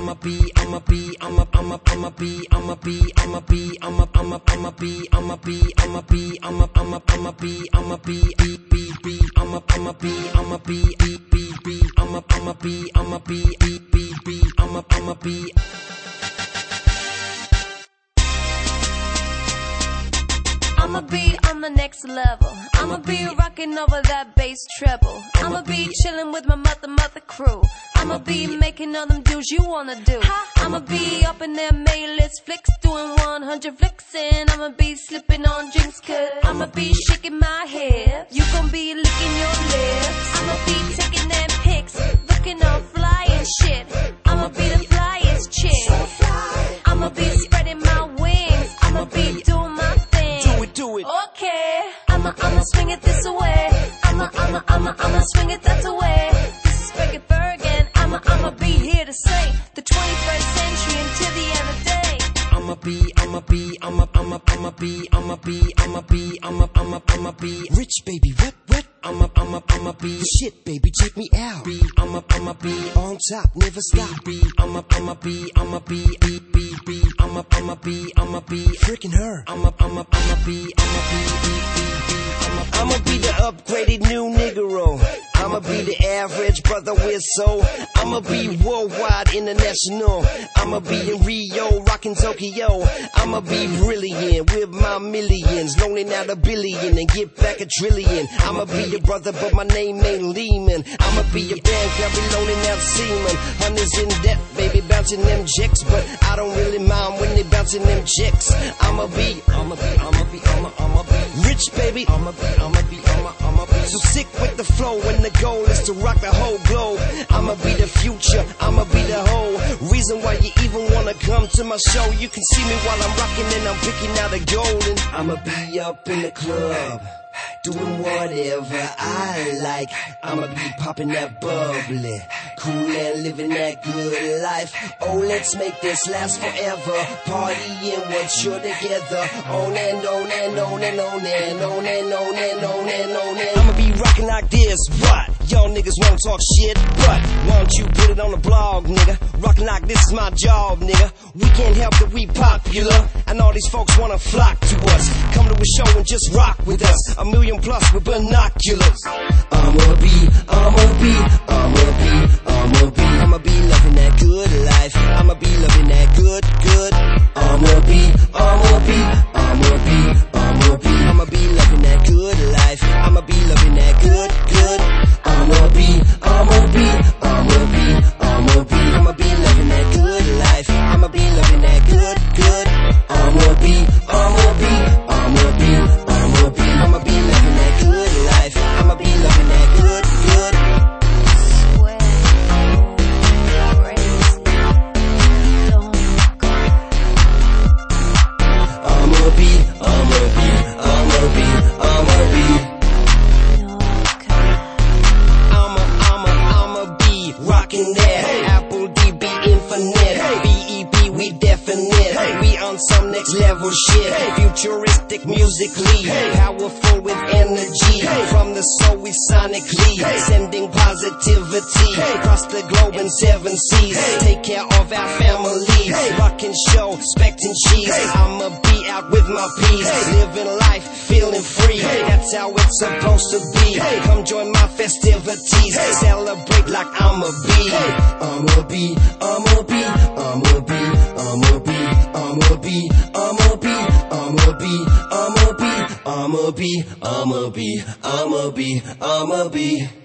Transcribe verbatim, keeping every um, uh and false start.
I'ma be, I'ma be, I'ma, I'ma, I'ma be, I'ma be, I'ma be, I'ma, I'ma, I'ma be, I'ma be, I'ma be, I'ma, I'ma, I'ma be, I'ma be, be, be, be, I'ma, I'ma be, I'ma be, be, be, be, I'ma, I'ma be, I'ma be, be, be, be, I'ma, I'ma be. I'ma be on the next level. I'ma be rocking over that bass treble. I'ma be chilling with my mother, mother crew. I'ma be making all them dudes you wanna do. I'ma be up in their main list flicks, doing one hundred flicks, and I'ma be slipping on drinks, cause I'ma be shaking my hips. You gon' be licking your lips. I'ma be taking them pics, looking all fly and shit. I'ma be the flyest chick. I'ma be spreading my wings. I'ma be doing my thing. Do it, do it. Okay, I'ma, I'ma swing it this away. I'ma, I'ma, I'ma, I'ma swing it that away. This is Fergie Bergen. I'ma, I'ma be here to say the twenty-first century until the end of the day. I'ma be, I'ma be, I'ma, I'ma, I'ma be, I'ma be, I'ma be, I'ma, I'ma, I'ma be rich, baby, what, what? I'ma, I'ma, I'ma be shit, baby, check me out. Be, I'ma, I'ma be on top, never stop. Be, I'ma, I'ma be, I'ma be, be, be, be, I'ma, I'ma be, I'ma be freaking her. I'ma, I'ma, I'ma be, I'ma be, be, be, be, I'ma, I'ma be the upgraded new Negro. I'ma be the average brother with soul. I'ma be worldwide, international. I'ma be in Rio, rockin' Tokyo. I'ma be brilliant with my millions, loaning out a billion and get back a trillion. I'ma be your brother, but my name ain't Lehman. I'ma be your bank, I'll be loaning out semen. Hundreds in debt, baby, bouncing them checks, but I don't really mind when they bouncing them checks. I'ma be, I'ma be, I'ma be, I'ma, I'ma be rich, baby. I'ma be, I'ma be, I'ma, I'ma be so sick with the flow, and the goal is to rock the whole globe. I'ma be the future, I'ma be the whole reason why you even wanna come to my show. You can see me while I'm rocking and I'm picking out a golden. I'ma be up in the club, doing whatever I like. I'ma be popping that bubbly, cool and living that good life. Oh, let's make this last forever. Partying once you're together. On and on and on and on and on and on and on and on and I'ma be rocking like this. What? Y'all niggas won't talk shit, but why don't you put it on the blog, nigga? Rocking like this is my job, nigga. We can't help that we popular, and all these folks wanna flock to us. Come to a show and just rock with us. A million plus with binoculars. I'ma be, I'ma be, I'ma be, I'ma be, I'ma be loving that good life. I'ma be loving that good, good. I'ma be, I'ma be, I'ma be, I'ma be, I'ma be loving that good life. I'ma be loving that good, good. I'ma be, I'ma be, I'ma be, I'ma be, I'ma be loving that good life. I'ma be loving that good, good. I'ma be, I'ma be, I'ma be, I'ma be, I'ma be loving that good life. I'ma be loving that good, good. Swear, crazy, don't go. I'ma be, I'ma be, I'ma be, I'ma be. Rockin' that Apple D B Infinite, B E B we definite. We on some next level shit, futuristic musically, powerful with energy. From the soul we sonically sending positivity across the globe in seven seas. Take care of our families, rockin' show, spectin' cheese. I'ma be out with my peace, living life, feeling free. That's how it's supposed to be. Come join my festivities, celebrate like I'ma be. I'ma be, I'ma be, I'ma be, I'ma be, I'ma be, I'ma be, I'ma be, I'ma be, I'ma be, I'ma be, I'ma be, I'ma be.